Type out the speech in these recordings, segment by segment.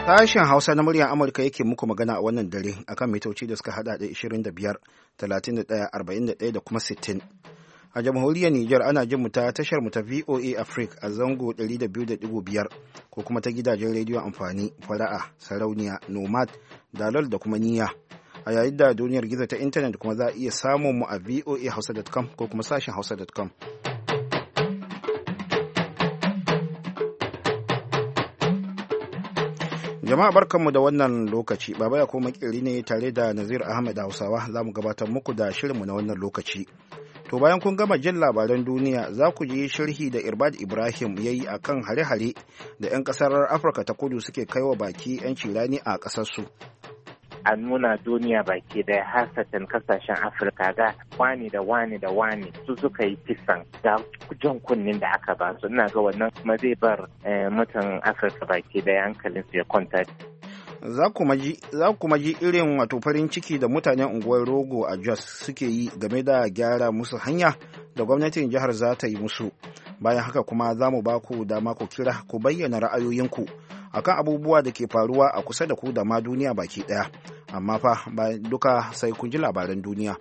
Sashen Hausa na muryar Amurka yake muku magana a wannan dare akan mitoci da suka hada da 25, 31, 41 da kuma 60. A jamhuriyar Nijar ana jin mu ta tashar mu ta VOA Africa a zango 200.5 ko kuma ta gidajen rediyon amfani Fara'a, Sarauniya, Nomad, Dalol da kuma Niyya. A yayin da duniyar gizo ta intanet kuma za a iya samun mu a voahausa.com ko kuma sashen hausa.com. Jama'a barkanmu da wannan lokaci, Baba ya koma makeri ne tare da Nazir Ahmed Hausawa za mu gabatar muku da shirinmu na wannan lokaci. To bayan kun gama jin labaran duniya za ku ji sharhi da Irbad Ibrahim ya yi a kan hare-hare da 'yan ƙasar Afirka ta kudu suke kaiwa baki 'yanci rani a ƙasarsu. A nuna duniya baki daya hasatan kasashen Afirka ga wani da wani su suka yi kisan ga jan kunnin da aka ba su. Ina ga wannan kuma zai bar mutan Afirka baki daya hankalin su ya kwanta. Za kuma ji irin wato farin ciki da mutanen unguwar Rogo a Jos suke yi game da gyara musu hanya da gwamnatin jihar za ta yi musu. Bayan haka kuma za mu ba ku dama ku kira ku bayyana ra'ayoyinku akan abubuwa da ke faruwa a kusa da ku da ma duniya baki ɗaya. Amma fa duka sai kun ji labaran duniya.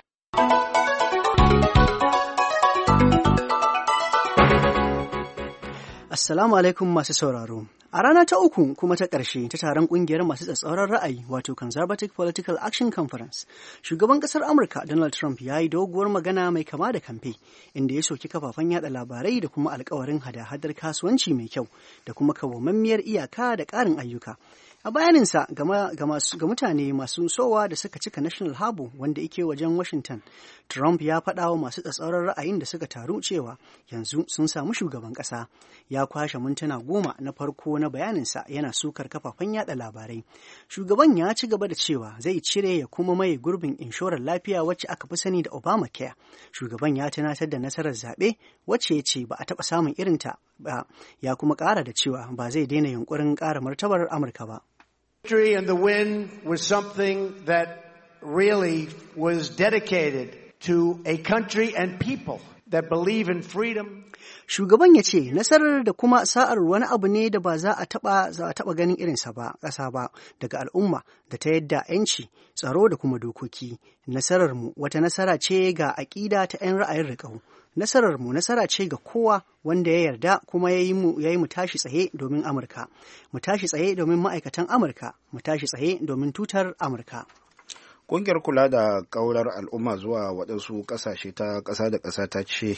Assalamu alaikum masu sauraro. A rana ta uku kuma ta ƙarshe ta taron ƙungiyar masu tsatsauran ra'ayi wato Conservative Political Action Conference, shugaban ƙasar Amurka Donald Trump ya yi doguwar magana mai kama da kamfe inda ya soki kafafen yada labarai da kuma alkawarin hada-hadar kasuwanci mai kyau da kuma kawwammamiyar iyaka da ƙarin ayyuka. A bayaninsa ga mutane masu sowa da suka cika National Harbor wanda yake wajen Washington, Trump ya faɗa wa masu tsatsauran ra'ayin da suka taru cewa yanzu sun samu shugaban ƙasa. Ya kwashe mintuna 10 na farko na bayaninsa yana sukar kafafen yada labarai. Shugaban ya ci gaba da cewa zai cire ya kuma maye gurbin inshorar lafiya wacce aka fi sani da Obamacare. Shugaban ya tunatar da nasarar zaɓe wacce ya ce ba a taɓa samun irinta ba, ya kuma ƙara da cewa ba zai daina yunƙurin ƙara martabar Amurka ba. Victory and the win was something that really was dedicated to a country and people that believe in freedom. Shugaban ya ce nasarar da kuma sa'ar wani abu ne da ba za a taɓa ganin irinsa ba ƙasa ba daga al'umma da ta yadda 'yanci, tsaro da kuma dokoki. Nasararmu wata nasara ce ga aƙida ta 'yan ra'ayin riƙau. Nasararmu nasara ce ga kowa wanda ya yarda kuma ya yi mu tashi tsaye domin Amurka, mu tashi tsaye domin ma'aikatan Amurka, mu tashi tsaye domin tutar Amurka. Ƙungiyar kula da ƙaurar al'umma zuwa waɗansu ƙasashe ta ƙasa da ƙasa ta ce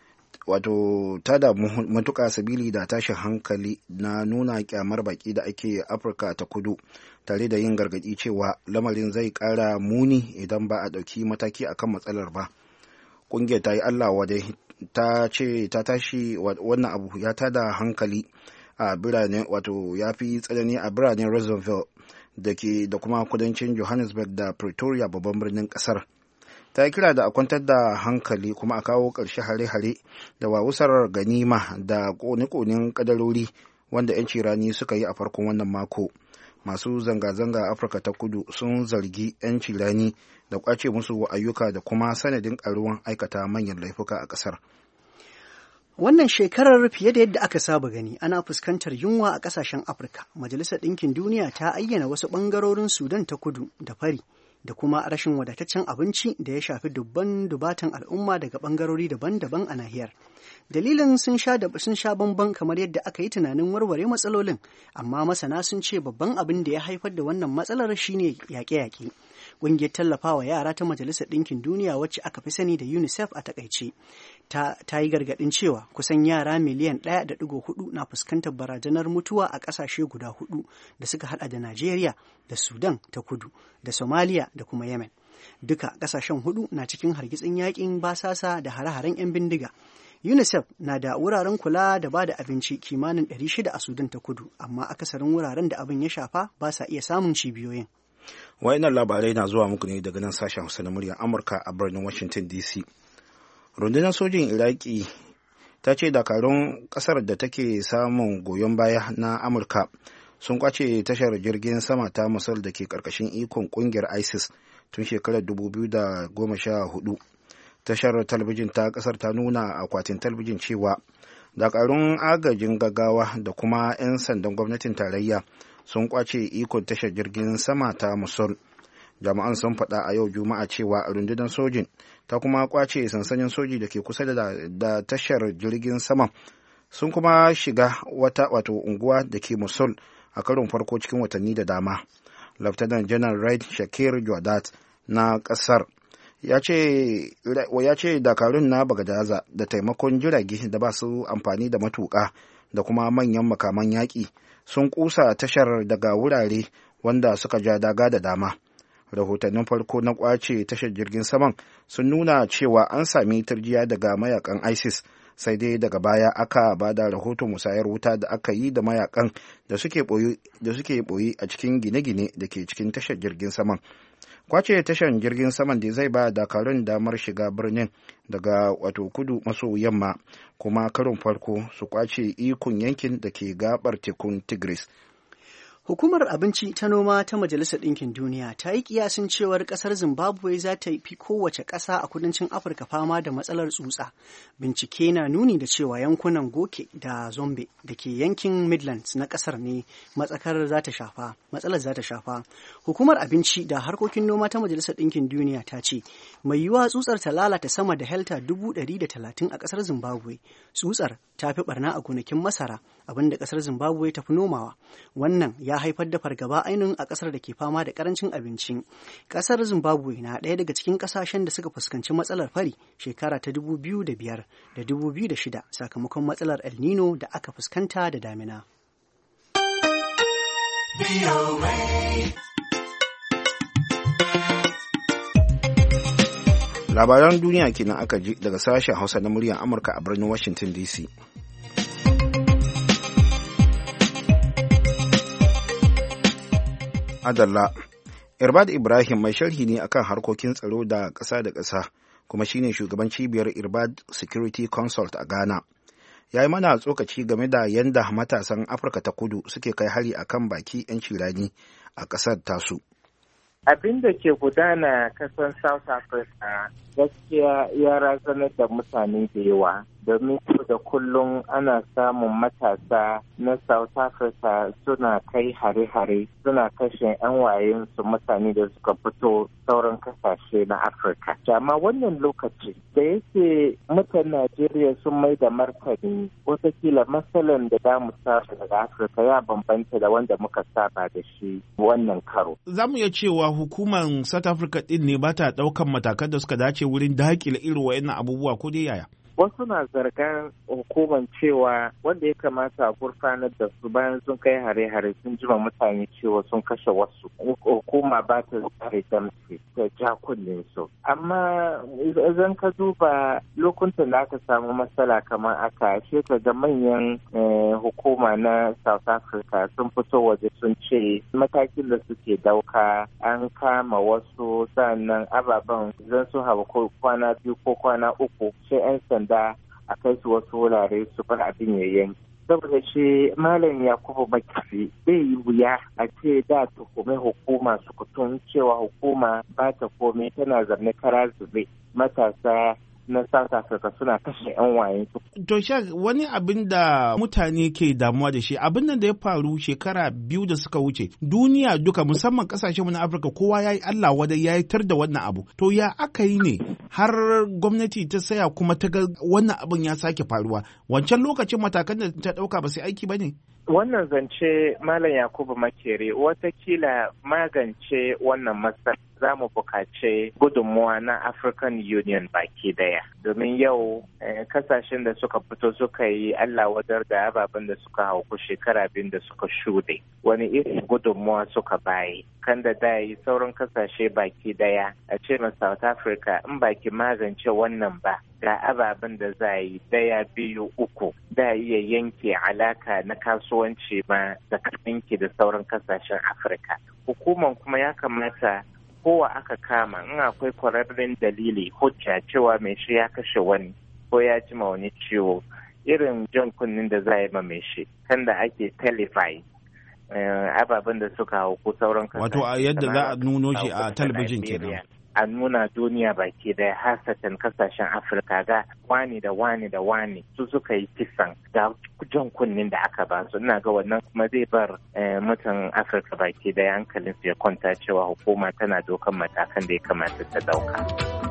wato ta da matuƙa sabili da tashin hankali na nuna kyamar baƙi da ake Afirka ta kudu, tare da yin gargaɗi cewa lamarin zai ƙara muni idan ba a ɗauki mataki akan matsalar ba. Ƙungiyar ta yi Allah wadai ta ce ta tashi wannan abu ya tada hankali a birane wato ya fi tsanani a biranen Roosevelt da kuma kudancin Johannesburg da Pretoria babban birnin ƙasar. Ta yi kira da a kwantar da hankali kuma a kawo ƙarshe hare-hare da wawusar ganima da ƙone-ƙonen ƙadarori wanda 'yanci rani suka yi a farkon wannan mako. Masu zanga-zanga Afirka ta kudu sun zargi 'yanci rani da kwace musu ayyuka da kuma sanadin ƙaruwan aikata manyan laifuka a ƙasar. Wannan shekarar fiye da yadda aka saba gani ana fuskantar yunwa a ƙasashen Afirka. Majalisar Ɗinkin Duniya ta ayyana wasu ɓangarorin Sudan ta kudu da fari da kuma rashin wadataccen abinci da ya shafi dubatan al'umma daga ɓangarori daban-daban a nahiyar. Dalilin sun sha bamban kamar yadda aka yi tunanin warware matsalolin, amma masana sun ce babban abin da ya haifar da wannan matsalar shine yaƙe-yaƙe. Ƙungiyar tallafawa yara ta Majalisar Ɗinkin Duniya wacce aka fi sani da UNICEF a takaice ta yi gargaɗin cewa kusan yara miliyan 1.4 na fuskantar barazanar mutuwa a ƙasashe guda 4 da suka haɗa da Najeriya da Sudan ta kudu da Somalia da kuma Yemen. Duka ƙasashen 4 na cikin hargitsin yaƙin basasa da hare-haren 'yan bindiga. UNICEF na da wuraren kula da ba da abinci kimanin 600 a Sudan ta kudu, amma akasarin wuraren da abin ya shafa ba sa iya samun cibiyoyin. Wayannan labarai na zuwa muku ne daga nan sashen Hausa na muryar Amurka a birnin Washington DC. Rundunar sojin Iraki ta ce dakarun kasar da take samun goyon baya na Amurka sun kwace tashar jirgin sama ta Mosul da ke karkashin ikon kungiyar ISIS tun shekarar 2014. Tashar talabijin ta kasar ta nuna a akwatin talabijin cewa dakarun agajin gaggawa da kuma 'yan sandan gwamnatin tarayya sun kwace ikon tashar jirgin sama ta Mosul. Jami'an sun faɗa a yau Juma'a cewa rundunar sojin ta kuma kwace sansanin soji da ke kusa da tashar jirgin sama, sun kuma shiga wata unguwa da ke Mosul a karon farko cikin watanni da dama. Lieutenant General Raid Shakir Jodat na ƙasar ya ce dakarun na Bagadaza da taimakon jirage da ba su amfani da matuƙa da kuma manyan makaman yaƙi sun kusa tashar daga wurare wanda suka ja daga da dama. Rahotannin farko na kwace tashar jirgin saman sun nuna cewa an sami turjiya daga mayakan ISIS, sai dai daga baya aka ba da rahoton musayar wuta da aka yi da mayakan da suke ɓoye a cikin gine-gine da ke cikin tashar jirgin saman. Kwace tashar jirgin saman da zai ba dakarun damar shiga birnin daga kudu maso yamma, kuma karin farko su kwace ikon yankin da ke gabar tekun Tigris. Hukumar Abinci ta Noma ta Majalisar Ɗinkin Duniya ta yi kiyasin cewar ƙasar Zimbabwe za ta fi kowace ƙasa a kudancin Afirka fama da matsalar tsutsa. Bincike na nuni da cewa yankunan Goke da Zombe da ke yankin Midlands na ƙasar ne matsalar za ta shafa. Hukumar Abinci da Harkokin Noma ta Majalisar Ɗinkin Duniya ta ce mai yiwuwa tsutsar ta lalata sama da helta 130 a ƙasar Zimbabwe. Tsutsar ta fi barna a gonakin masara, abinda ƙasar Zimbabwe ta fi nomawa. Wannan ya haifar da fargaba ainihin a kasar da ke fama da karancin abinci. Kasar Zimbabwe na ɗaya daga cikin kasashen da suka fuskanci matsalar fari shekara ta 2005 da 2006 sakamakon matsalar El Nino da aka fuskanta da damina. Labaran duniya kenan aka ji daga sashen Hausa na muryar Amurka a birnin Washington DC. Adalla. Irbad Ibrahim mai sharhi ne akan harkokin tsaro da ƙasa da ƙasa, kuma shine shugaban cibiyar Irbad Security Consult a Ghana. Ya yi mana tsokaci game da yadda matasan Afirka ta Kudu suke kai hari akan baki 'yan cirani a ƙasar tasu. Abin da ke gudana kasan South Africa gaskiya ya razanar da mutane da yawa, domin da kullum ana samun matasa na South Africa suna kai hare-hare, suna kashe 'yan wayensu mutane da suka fito sauran kasashe na Afirka. Amma wannan lokaci da yake mutan Najeriya sun mai da martani, watakila matsalan da damu saba daga Afirka ya bambanta da wanda muka saba da shi wannan karo. Za mu iya cewa hukumar South Africa din ne ba ta ɗaukan matakan da suka dace wurin daƙile irin wa'annan abubuwa, ko dai yaya? Wasu na zargan hukumar cewa wanda ya kamata a gurfanar da su bayan sun kai hare-hare sun jima mutane cewa sun kashe wasu. Hukuma ba ta tsare damtse ta ja kunnen su. Amma idan ka duba lokutan da aka samu matsala kamar aka ce ka ga manyan hukuma na South Africa sun fito waje sun ce matakin da suke dauka an kama wasu, sannan ababen zan su hawa kwana 2 ko kwana 3 sai 'yan da a kai su wasu wurare su bar abin ya yanki. Saboda shi Malam Yakubu Makisi zai yi wuya a ce da tuhume hukuma su kutun cewa hukuma ba ta komai, tana zarne kara zube matasa na South Africa suna kashe 'yan wayensu. To wani abin da mutane ke damuwa da shi, abin nan da ya faru shekara 2 da suka wuce, duniya duka musamman kasashenmu na Afirka kowa ya yi Allah wadai ya yi tar da wannan abu. To ya aka yi ne har gwamnati ta saya kuma ta ga wannan abin ya sake faruwa? Wancan lokacin matakan da ta ɗauka ba sai aiki ba ne? Wannan zance Malam Yakubu Makere watakila magance wannan matsala za mu bukaci gudunmuwa na African Union baki daya. Domin yau kasashen da suka fito suka yi Allah wadar da ababen da suka hauku shekara 2 da suka shuɗe. Wani irin gudunmuwa suka bayi. Kan da yi sauran kasashe baki daya a ce ma South Africa in baki magance wannan ba. Ga ababen da za yi 1, 2, 3 da iya yanke alaka na kasuwanci ma tsakaninki da sauran kasashen Afirka. Hukuman kuma ya kamata kowa aka kama in akwai kwararren dalili hujja cewa mai shi ya kashe wani ko ya ji ma wani ciwo, irin jan kunnin da za yi ma mai shi kan da ake telefy ababen da suka hau ko sauran kasashe. Wato a yadda za a nuno shi a talabijin kenan. a nuna duniya baki daya hasatan kasashen Afirka ga wani da wani da wani su suka yi kisan ga jan kunnin da aka ba su. Ina ga wannan kuma zai bar mutan Afirka baki daya hankalin su ya kwanta cewa hukuma tana dokan matakan da ya kamata ta dauka.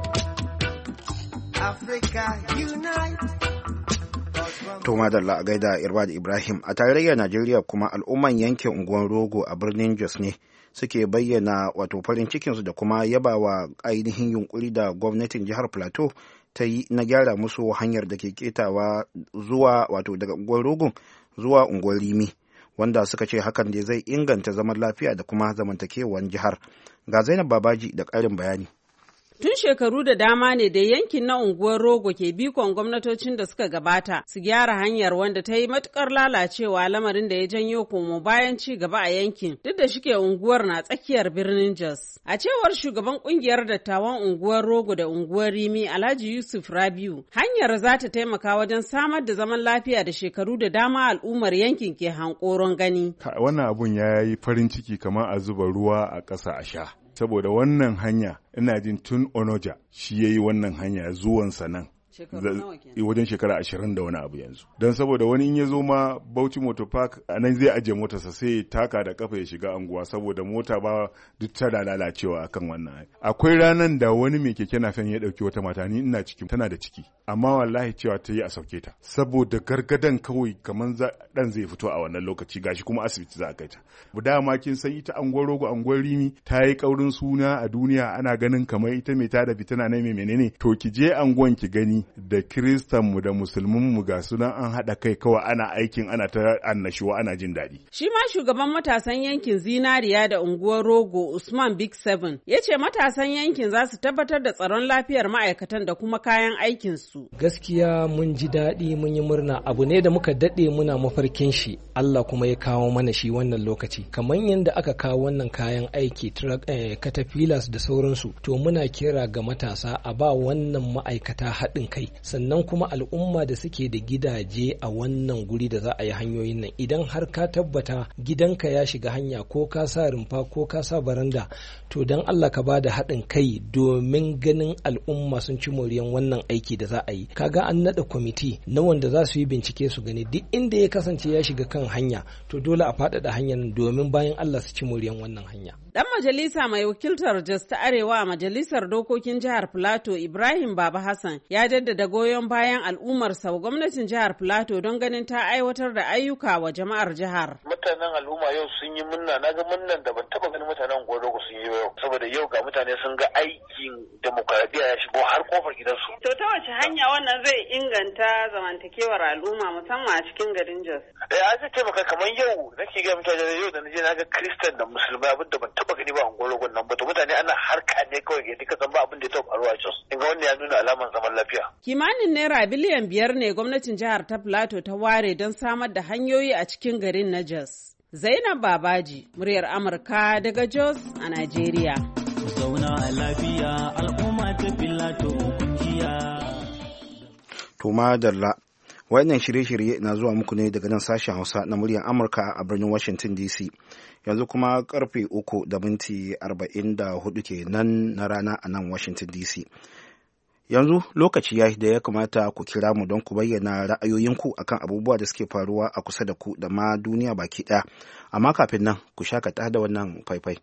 To madalla a gaida Irbad Ibrahim. A tarayyar Najeriya kuma al'umman yankin unguwar Rogo a birnin Jos ne suke bayyana wato farin cikinsu da kuma yabawa ainihin yunkuri da gwamnatin jihar Plateau ta yi na gyara musu hanyar da ke ketawa zuwa wato daga unguwar Rogo zuwa unguwar Rimi, wanda suka ce hakan ne zai inganta zaman lafiya da kuma zamantakewar jihar. Ga Zainab Babaji da ƙarin bayani. Tun shekaru da dama ne da yankin na unguwar Rogo ke bikon gwamnatocin da suka gabata su gyara hanyar wanda ta yi matukar lalacewa, lamarin da ya janyo komo bayan ci gaba a yankin duk da shike unguwar na tsakiyar birnin Jos. A cewar shugaban kungiyar dattawan unguwar Rogo da unguwar Rimi Alhaji Yusuf Rabiu, hanyar za ta taimaka wajen samar da zaman lafiya da shekaru da dama al'ummar yankin ke hankoron gani. Wannan abun ya yi farin ciki kamar a zuba ruwa a ƙasa a sha. Saboda wannan hanya ina jin tun Onoja shi ya yi wannan hanya zuwansa nan wajen shekara 20 da wani abu yanzu. Don saboda wani in ya zo ma Bauchi Motor Park a nan zai ajiye motarsa sai ya taka da kafa ya shiga anguwa saboda mota ba duk tana lalacewa akan wannan. Akwai ranar da wani mai keke nafen ya dauki wata mata, ni ina ciki, tana da ciki, amma wallahi cewa ta yi a sauke ta saboda gargadan kawai kamar dan zai fito a wannan lokaci, gashi kuma asibiti za a kai ta. Dama kin san ita anguwar Rogo anguwar Rimi ta yi kaurin suna a duniya, ana ganin kamar ita mai tada fitina ne mai menene. To ki je anguwan ki gani da Kiristanmu da Musulmanmu ga sunan an haɗa kai kawai ana aikin, ana ta annashuwa, ana jin daɗi. Shi ma shugaban matasan yankin Zinariya da unguwar Rogo Usman Big Seven ya ce matasan yankin za su tabbatar da tsaron lafiyar ma'aikatan da kuma kayan aikinsu. Gaskiya mun ji daɗi, mun yi murna, abu ne da muka daɗe muna mafarkin shi, Allah kuma ya kawo mana shi wannan lokaci. Kamar yadda aka kawo wannan kayan aiki caterpillars da sauransu, to muna kira ga matasa a ba wannan ma'aikata haɗin kai, sannan kuma al'umma da suke da gidaje a wannan guri da za a yi hanyoyin nan, idan har ka tabbata gidanka ya shiga hanya ko ka sa rumfa ko ka sa baranda, to don Allah ka ba da haɗin kai domin ganin al'umma sun ci moriyan wannan aiki da za a yi. Kaga an naɗa kwamiti na wanda za su yi bincike su gani duk inda ya kasance ya shiga kan hanya, to dole a faɗaɗa hanyar nan domin bayan Allah su ci moriyan wannan hanya. Dan majalisa mai wakiltar Jos ta Arewa a majalisar dokokin jihar Plateau Ibrahim Baba Hassan ya jaddada goyon bayan al'ummarsa wa gwamnatin jihar Plateau don ganin ta aiwatar da ayyuka wa jama'ar jihar. Mutanen al'umma yau sun yi munna, na ga munnan da ban taba ganin mutanen Gorogo sun yi yau, saboda yau ga mutane sun ga aikin demokradiyya ya shigo har kofar gidansu. To ta wace hanya wannan zai inganta zamantakewar al'umma musamman a cikin garin Jos? An zai taimaka, kamar yau nake ga mutane yau da naje na ga Kristan da Musulmai, abin da ban taba gani ba a Gorogo nan ba, to mutane ana harka ne kawai ga duka san ba abin da ya taba faruwa a Jos. In ga wannan ya nuna alaman zaman lafiya. Kimanin naira biliyan 5 ne gwamnatin jihar ta Plateau ta ware don samar da hanyoyi a cikin garin na Jos. Zainab Babaji, muryar Amurka daga Jos a Najeriya. Zauna a lafiya al'umma ta Plateau kungiya. To madalla, wannan shirye-shirye na zuwa muku ne daga nan sashen Hausa na muryar Amurka a birnin Washington DC. Yanzu kuma karfe 3:44 kenan na rana a nan Washington DC. Yanzu lokaci ya da ya kamata ku kira mu don ku bayyana ra'ayoyinku akan abubuwa da suke faruwa a kusa da ku da ma duniya baki ɗaya. Amma kafin nan ku shakata da wannan faifai.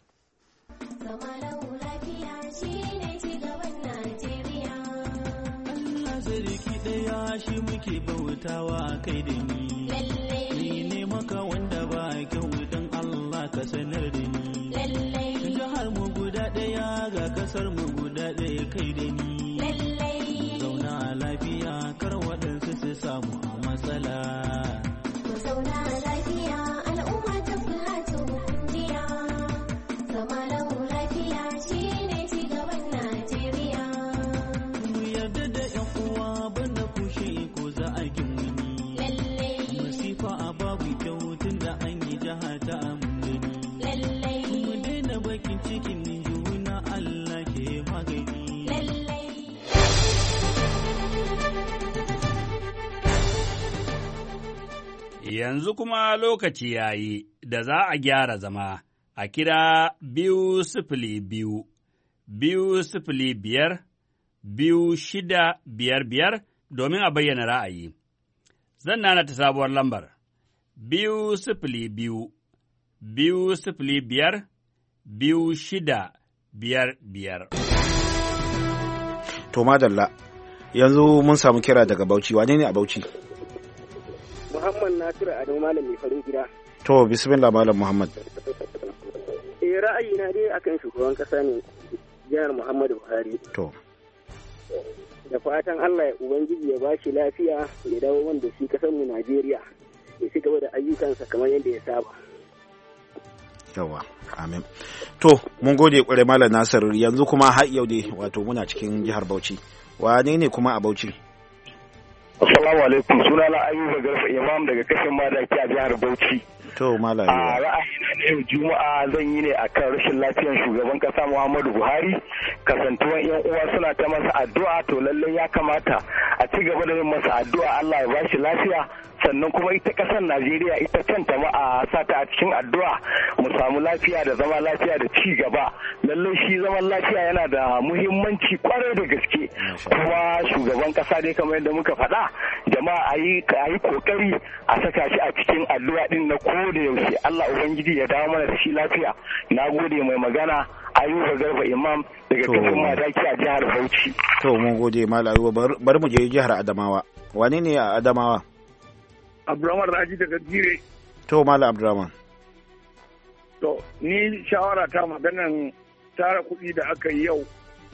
Shi muke bautawa kai da ni, ni ne maka wanda ba kyau don Allah ka sanar da ni. Jihar mu guda ɗaya ga kasar mu guda ɗaya kai da ni. Zauna lafiya kar waɗansu su samu a matsala. Zauna lafiya al'umma ta Plateau kungiya. Zama lau lafiya shi ne cigaban Najeriya. Mu yarda da 'yan uwa banda kushe ko za a gini. Masifa a babu kyau tun da an yi jiha ta amdani. Mu daina bakin cikin juna Allah ke magani. Yanzu kuma lokaci ya yi da za a gyara zama a kira 202 2-0-5-2-6-5-5 domin a bayyana ra'ayi. Zan nana ta sabuwar lambar 2-0-5-2-6-5-5. To madalla, yanzu mun samu kira daga Bauchi. Wane ne a Bauchi? Muhammad Nasiru Adamu Malam mai farin gida. To bismillah Malam Muhammad. Ra'ayina dai akan shugaban kasa ne Janar Muhammadu Buhari. To. Da fatan Allah ya Ubangiji ya ba shi lafiya ya dawo wanda shi kasar mu Najeriya ya ci gaba da ayyukansa kamar yadda ya saba. Yawa, amin. To, mun gode kwarai Malam Nasir, yanzu kuma har yau dai wato muna cikin jihar Bauchi. Wane ne kuma a Bauchi? Assalamu alaikum, sunana Ayuba Garba Imam daga kashin Madaki a jihar Bauchi. To Malam a ra'ayina na yau Juma'a zan yi ne akan rashin lafiyar shugaban kasa Muhammadu Buhari, kasantuwan yan uwa suna ta masa addu'a, to lallai ya kamata a ci gaba da yin masa addu'a Allah ya bashi lafiya, sannan kuma ita kasar Najeriya ita kanta ma a sata a cikin addu'a mu samu lafiya da zama lafiya da ci gaba. Lallai shi zaman lafiya yana da muhimmanci kwarai da gaske, kuma shugaban kasa dai kamar yadda muka faɗa, jama'a a yi kokari a saka shi a cikin addu'a din na ko da yaushe. Allah Ubangiji ya dawo mana da shi lafiya. Na gode mai magana Ayuba Garba Imam daga kasar Madaki a jihar Bauchi. To mun gode Malam Ayuba, bari mu je jihar Adamawa. Wane ne a Adamawa? Abdurrahman Raji daga Gire. To Malam Abdurrahman. To ni shawara ta maganan tara kuɗi da aka yi yau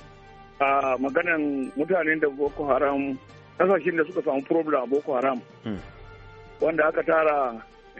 a maganan mutanen da Boko Haram, kasashen da suka samu problem a Boko Haram, wanda aka tara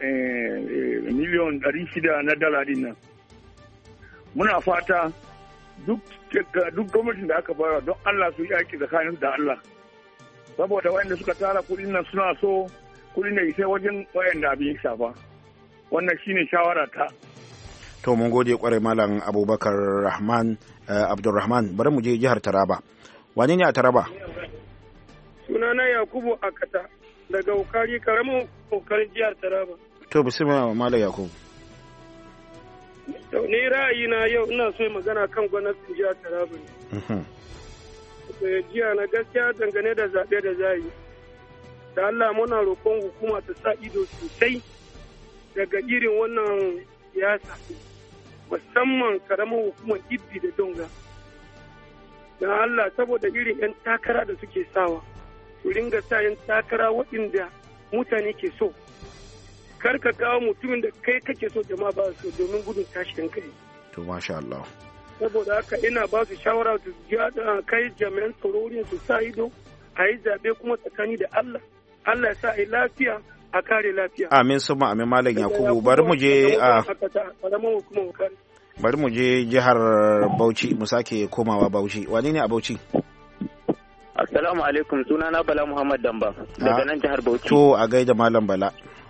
miliyon 600 na dala din nan. Muna fata duk gwamnatin da aka bayar don Allah su yi aiki tsakanin da Allah, saboda wayanda suka tara kuɗin nan suna so kuɗin da sai wajen wayanda abin ya shafa. Wannan shine shawara ta. To mun gode kwarai Malam Abubakar Abdulrahman, bari mu je jihar Taraba. Wane ne a Taraba? Sunana Yakubu Akata daga Ukari, karamin kokarin jihar Taraba. To bismillah Malam Yakubu. To ni ra'ayina yau ina so magana kan gwamnatin jihar Taraba ne. Jiya na gaskiya dangane da zaɓe da za yi. Da Allah muna roƙon hukuma ta sa ido sosai daga irin wannan siyasa, musamman karamin hukumar Ibbi da Donga. Da Allah saboda irin 'yan takara da suke sawa, su ringa sa 'yan takara waɗanda mutane ke so. Kar ka kawo mutumin da kai kake so jama'a ba su domin gudun tashin kai. To masha Allah. Saboda haka ina ba su shawara su kai jami'an tsaro su sa ido a yi zaɓe kuma tsakani da Allah. Allah ya sa a yi lafiya a kare lafiya. Amin suma amin Malam Yakubu, bari mu je jihar Bauchi mu sake komawa Bauchi. Wane ne a Bauchi? Assalamu alaikum, sunana Bala Muhammad Damba daga nan jihar Bauchi. To a gaida Malam Bala.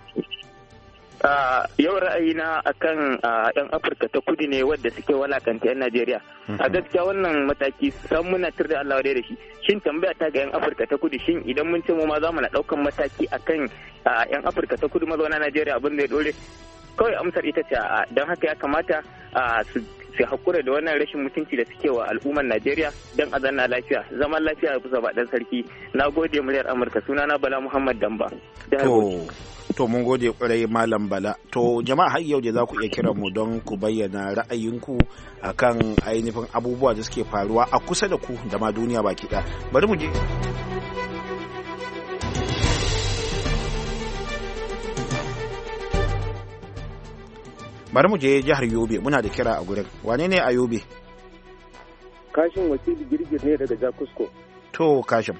Yau ra'ayina akan 'yan Afirka ta kudu ne wadda suke walakanta 'yan Najeriya. A gaskiya wannan mataki san muna tur da Allah da shi. Shin tambaya ta ga 'yan Afirka ta kudu, shin idan mun ce mu ma za mu na ɗaukan mataki akan 'yan Afirka ta kudu mazauna Najeriya abin da ya dore? Kawai amsar ita ce don haka ya kamata su haƙura da wannan rashin mutunci da suke wa al'ummar Najeriya don a zanna lafiya. Zaman lafiya ya kusa ba ɗan sarki. Na gode muryar Amurka, sunana Bala Muhammad Damba. To mun gode kwarai Malam Bala. To jama'a har yau da za ku iya kiran mu don ku bayyana ra'ayinku akan ainihin abubuwa da suke faruwa a kusa da ku da ma duniya baki ɗaya. Bari mu je. Bari mu je jihar Yobe, muna da kira a gurin. Wane ne a Yobe? Kashin Wakili Girgir ne daga Jakusko. To Kashin.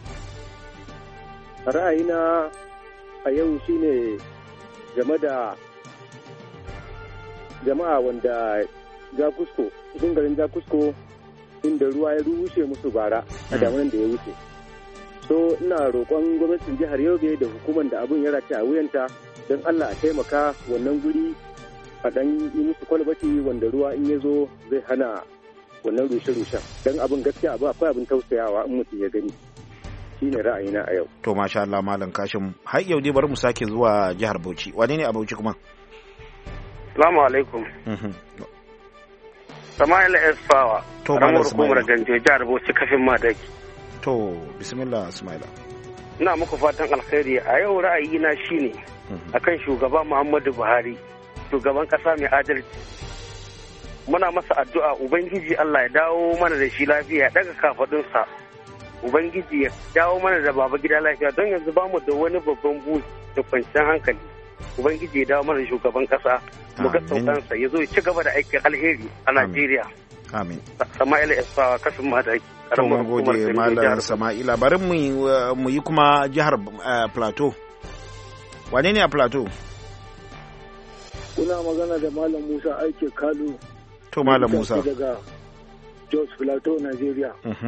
Ra'ayina a yau shine game da jama'a wanda Jakusko, cikin garin Jakusko inda ruwa ya rushe musu bara a damunan da ya wuce. So ina roƙon gwamnatin jihar Yobe da hukumar da abin ya rata a wuyanta don Allah a taimaka wannan guri a ɗan yi musu kwalbati wanda ruwa in ya zo zai hana wannan rushe-rushen. Don abin gaskiya akwai abin tausayawa in mutum ya gani. Shi ne ra'ayina a yau. To masha Allah Malam Kashim, har yau dai bari mu sake zuwa jihar Bauchi. Wane ne a Bauchi kuma? Assalamu alaikum. Sama'ila Esfawa. To Malam hukumar Ganjo jihar Bauchi kafin Madaki. To bismillah Ismaila. Ina muku fatan alkhairi. A yau ra'ayina shine akan shugaba Muhammadu Buhari, shugaban kasa mai adalci. Muna masa addu'a Ubangiji Allah ya dawo mana da shi lafiya, daga kafadunsa. Ubangiji ya dawo mana da baba gida lafiya, don yanzu bamu da wani babban buri da kwanciyar hankali. Ubangiji ya dawo mana da shugaban kasa. Mu ga sautansa ya zo ya ci gaba da aikin alheri a Najeriya. Amin. Sama'ila Esfawa kafin Madaki. To mun gode Malam Sama'ila. Bari mu yi kuma jihar Plateau. Wane ne a Plateau? Kuna magana da Malam Musa Aike Kalu. To Malam Musa. Daga Jos Plateau, Nigeria.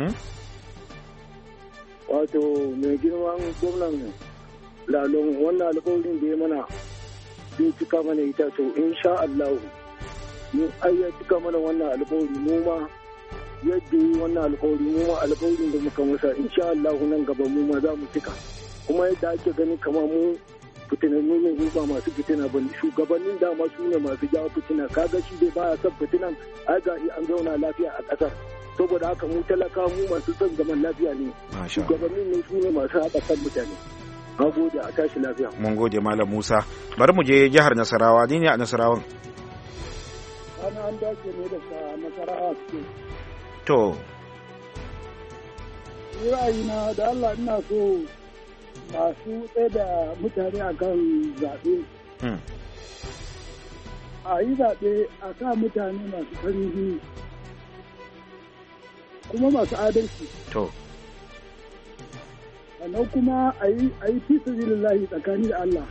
Wato mai girman gwamnan Lalon wannan alƙawarin da ya mana zai cika mana ita to insha Allah mu ya cika mana wannan alƙawari mu ma yadda yi wannan alƙawari mu ma alƙawarin da muka masa insha Allah nan gaba mu ma za mu cika kuma yadda ake gani kamar mu fitinannu ne ba masu fitina ba shugabannin dama su ne masu jawo fitina kaga shi dai baya son fitinan ai ga an zauna lafiya a ƙasar saboda haka mu talaka mu masu son zaman lafiya ne shugabannin ne su ne masu haɗa kan mutane. Na gode a tashi lafiya. Mun gode Malam Musa. Bari mu je jihar Nasarawa. Ni ne a Nasarawan. Ana an dace ne da Nasarawa ce. To. Ra'ayina da Allah ina so masu tsaye da mutane akan zaɓe. A yi zaɓe a sa mutane masu farin jini kuma masu adalci. To. Sannan kuma a yi fi sabilillahi tsakani da Allah.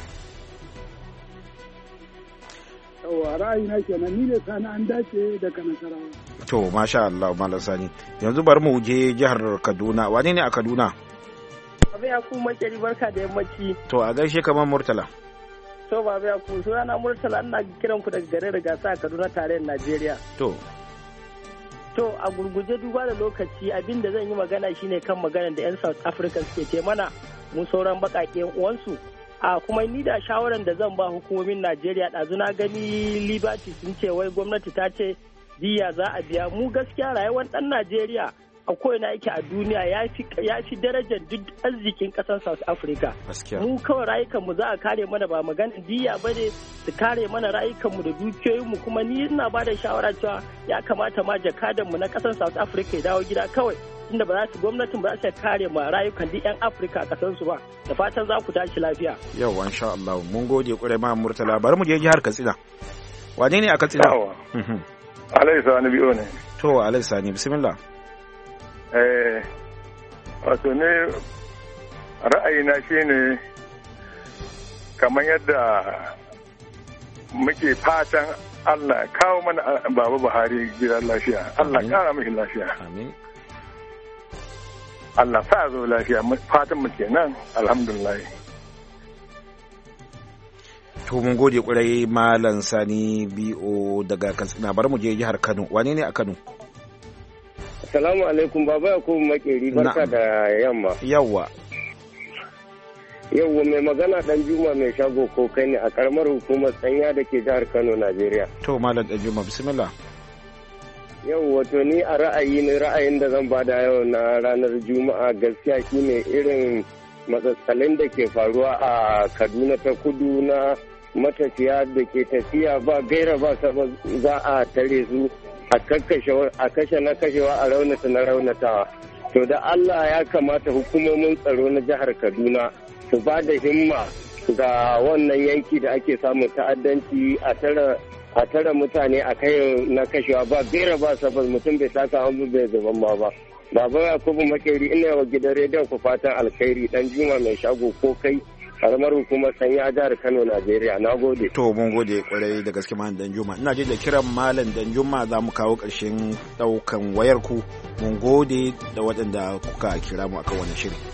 Yawa ra'ayina kenan ni ne Sani an dace daga Nasarawa. To masha Allah Malam Sani. Yanzu bari mu je jihar Kaduna. Wane ne a Kaduna? Baba Yakubu Makeri barka da yammaci. To a gaishe kamar Murtala. To Baba Yakubu sunana Murtala ina kiran ku daga garin Rigasa a Kaduna tarayyar Najeriya. To a gurguje duba da lokaci abinda zan yi magana shine kan magana da 'yan South Africa suke ce mana mu sauran baƙaƙen uwansu. A kuma ni da shawaran da zan ba hukumomin Najeriya ɗazu na gani Liberty sun ce wai gwamnati ta ce diya za a biya mu gaskiya rayuwar ɗan Najeriya a ko'ina yake a duniya ya fi darajar duk arzikin ƙasar South Africa. Mu kawai rayukanmu za a kare mana ba maganin diya ba ne su kare mana rayukanmu da dukiyoyinmu kuma ni ina ba da shawara cewa ya kamata ma jakadanmu na ƙasar South Africa ya dawo gida kawai tunda ba za su gwamnatin ba za su kare ma rayukan duk 'yan Afirka a ƙasarsu ba da fatan za ku tashi lafiya. Yau insha Allah mun gode ƙurai ma Murtala bari mu je jihar Katsina. Wane ne a Katsina? Alai Sani biyo ne. To Alai Sani bismillah. Wato ne ra'ayina shi ne kamar yadda muke fatan Allah kawo mana Baba Buhari gidan lafiya, Allah kara mashi lafiya. Allah sa zo lafiya, fatan mu kenan alhamdulillah. To mun gode kurai Malam Sani BO daga Katsina bari mu je jihar Kano. Wane ne a Kano? Assalamu alaikum Baba Yakubu Makeri barka da yamma. Yawwa. Yawwa mai magana dan Juma mai shago ko kai ne a karamar hukumar Tsanya da ke jihar Kano Najeriya. To Malam dan Juma bismillah. Yawwa to ni a ra'ayin da zan bada yau na ranar Juma'a gaskiya shine irin matsatsalin da ke faruwa a Kaduna ta Kudu na matafiya da ke tafiya ba gaira ba sabon za a tare su a kashe na kashewa a raunata na raunatawa. To da Allah ya kamata hukumomin tsaro na jihar Kaduna su ba da himma ga wannan yanki da ake samun ta'addanci a tara mutane a kai na kashewa ba gaira ba sabon mutum bai taka hannu bai gaban ma ba. Baba Yakubu Makeri ina wa gidan rediyon ku fatan alkhairi dan Juma mai shago ko kai karamar hukumar Sanya jihar Kano Najeriya. Na gode. To mun gode kwarai da gaske Malam Danjuma. Ina je da kiran Malam Danjuma za mu kawo ƙarshen ɗaukan wayar ku. Mun gode da waɗanda kuka kira mu akan wannan shiri.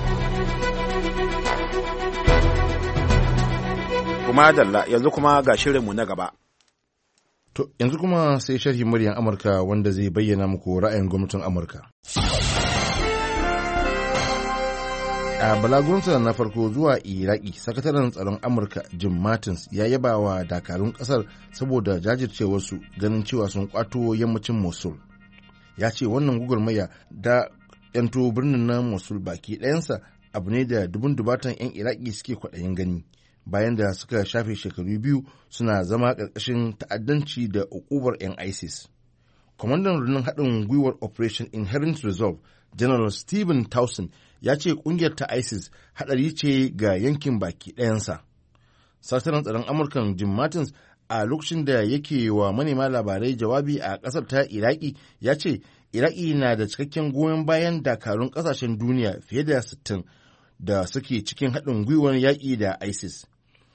Kuma dalla yanzu kuma ga shirinmu na gaba. To yanzu kuma sai sharhi muryan Amurka wanda zai bayyana muku ra'ayin gwamnatin Amurka. A balagunsa na farko zuwa Iraki, sakataren tsaron Amurka Jim Mattis ya yaba wa dakarun kasar saboda jajircewarsu ganin cewa sun kwato yammacin Mosul. Ya ce wannan gugurmaya da yanto birnin na Mosul baki ɗayansa abu ne da dubun-dubatan 'yan Iraki suke kwaɗayin gani, bayan da suka shafe shekaru biyu suna zama ƙarƙashin ta'addanci da uƙubar 'yan ISIS. Kwamandan rundunar haɗin gwiwar Operation Inherent Resolve, General Stephen Towson, ya ce ƙungiyar ta ISIS haɗari ce ga yankin baki ɗayansa. Sakataren tsaron Amurkan Jim Mattis a lokacin da yake wa manema labarai jawabi a ƙasar ta Iraki ya ce Iraki na da cikakken goyon bayan dakarun ƙasashen duniya fiye da 60 da suke cikin haɗin gwiwar yaƙi da ISIS.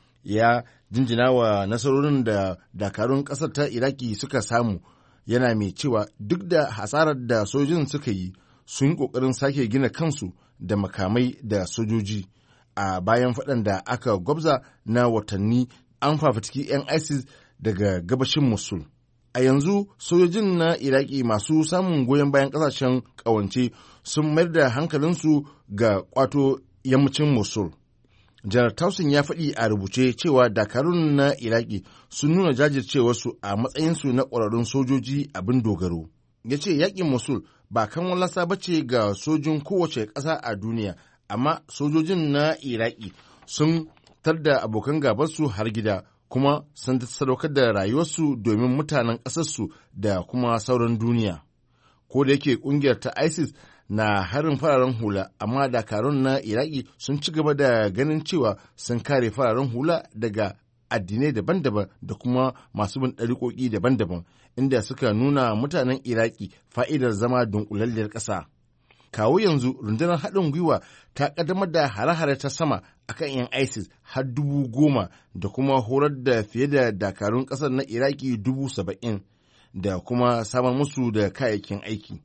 Ya jinjina wa nasarorin da dakarun ƙasar ta Iraki suka samu, yana mai cewa duk da hasarar da sojin suka yi, sun yi ƙoƙarin sake gina kansu da makamai da sojoji a bayan faɗan da aka gwabza na watanni. An fafatiki 'yan ISIS daga gabashin Mosul. A yanzu sojojin na Iraki masu samun goyon bayan ƙasashen ƙawance sun mayar da hankalinsu ga ƙwato yammacin Mosul. Janar Towson ya faɗi a rubuce cewa dakarun na Iraki sun nuna jajircewarsu a matsayinsu na ƙwararrun sojoji abin dogaro. Ya ce yaƙin Mosul ba kan wallasa ba ce ga sojin kowace ƙasa a duniya, amma sojojin na Iraki sun tar da abokan gabansu har gida, kuma sun sadaukar da rayuwarsu domin mutanen ƙasarsu da kuma sauran duniya. Ko da yake ƙungiyar ta ISIS na harin fararen hula, amma dakarun na Iraki sun ci gaba da ganin cewa sun kare fararen hula daga addinai daban-daban da kuma masu bin ɗariƙoƙi daban-daban, inda suka nuna mutanen Iraki fa'idar zama dunkulalliyar ƙasa. Kawo yanzu rundunar haɗin gwiwa ta ƙaddamar da hare-hare ta sama akan 'yan ISIS har 10,000 da kuma horar da fiye da dakarun ƙasar na Iraki 70,000 da kuma samar musu da kayayyakin aiki.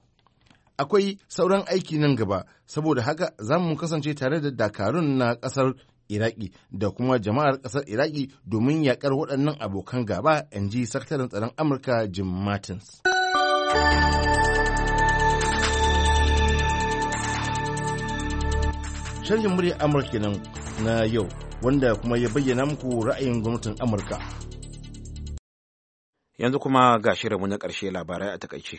Akwai sauran aiki nan gaba, saboda haka za mu kasance tare da dakarun na ƙasar Iraki da kuma jama'ar ƙasar Iraki domin yaƙar waɗannan abokan gaba, in ji sakataren tsaron Amurka Jim Mattis. Sharhin muryar Amurka nan na yau, wanda kuma ya bayyana muku ra'ayin gwamnatin Amurka. Yanzu kuma ga shirinmu na ƙarshe, labarai a takaice.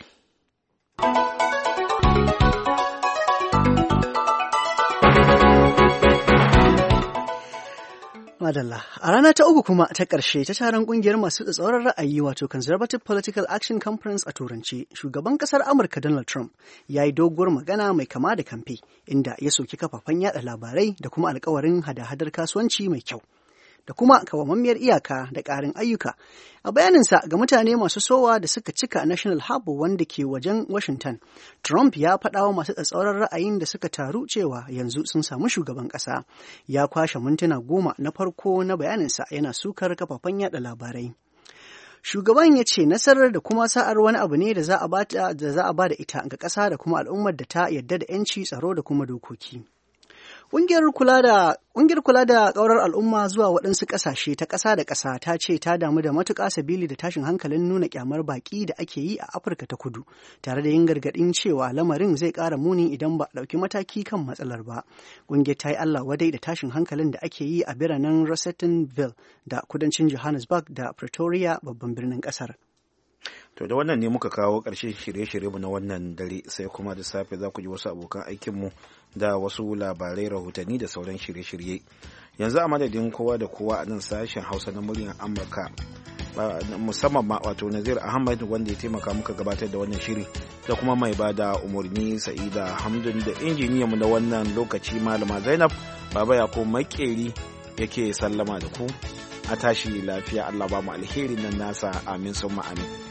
Madalla. A rana ta uku kuma ta ƙarshe ta taron ƙungiyar masu tsatsauran ra'ayi wato Conservative Political Action Conference a Turanci, shugaban ƙasar Amurka Donald Trump ya yi doguwar magana mai kama da kamfe, inda ya soki kafafen yada labarai da kuma alkawarin hada-hadar kasuwanci mai kyau, da kuma kawamammiyar iyaka da ƙarin ayyuka. A bayaninsa ga mutane masu sowa da suka cika National Harbor wanda ke wajen Washington, Trump ya faɗa wa masu tsatsauran ra'ayin da suka taru cewa yanzu sun samu shugaban ƙasa. Ya kwashe mintuna 10 na farko na bayaninsa yana sukar kafafen yada labarai. Shugaban ya ce nasarar da kuma sa'ar wani abu ne da za a ba da ita ga ƙasa da kuma al'ummar da ta yarda da 'yanci, tsaro da kuma dokoki. Ƙungiyar kula da ƙaurar al'umma zuwa waɗansu ƙasashe ta ƙasa da ƙasa ta ce ta damu da matuƙa sabili da tashin hankalin nuna ƙyamar baƙi da ake yi a Afirka ta Kudu, tare da yin gargaɗin cewa lamarin zai ƙara muni idan ba a ɗauki mataki kan matsalar ba. Ƙungiyar ta yi Allah wadai da tashin hankalin da ake yi a biranen Rosettenville da kudancin Johannesburg da Pretoria, babban birnin ƙasar. To da wannan ne muka kawo ƙarshen shirye-shiryenmu na wannan dare, sai kuma da safe za ku ji wasu abokan aikinmu da wasu labarai, rahotanni da sauran shirye-shirye. Yanzu a madadin kowa da kowa a nan sashen Hausa na muryar Amurka, musamman ma wato Nazir Ahmad wanda ya taimaka muka gabatar da wannan shiri, da kuma mai ba da umarni Sa'ida Hamdun, da injiniyanmu na wannan lokaci Malama Zainab. Baba Yakubu Makeri yake sallama da ku. A tashi lafiya, Allah ba mu alherin nan nasa, amin summa amin.